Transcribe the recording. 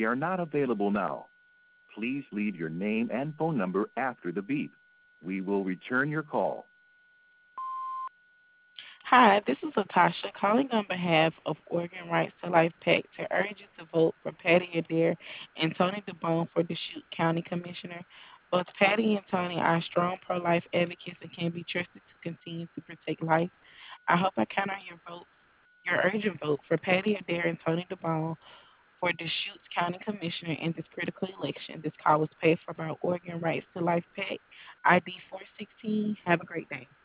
are not available now. Please leave your name and phone number after the beep. We will return your call. Hi, this is Latasha calling on behalf of Oregon Rights to Life PAC to urge you to vote for Patty Adair and Tony DeBone for Deschutes County Commissioner. Both Patty and Tony are strong pro-life advocates and can be trusted to continue to protect life. I hope I count on your urgent vote for Patty Adair and Tony DeBone for Deschutes County Commissioner in this critical election. This call was paid for by Oregon Rights to Life PAC, ID 416. Have a great day.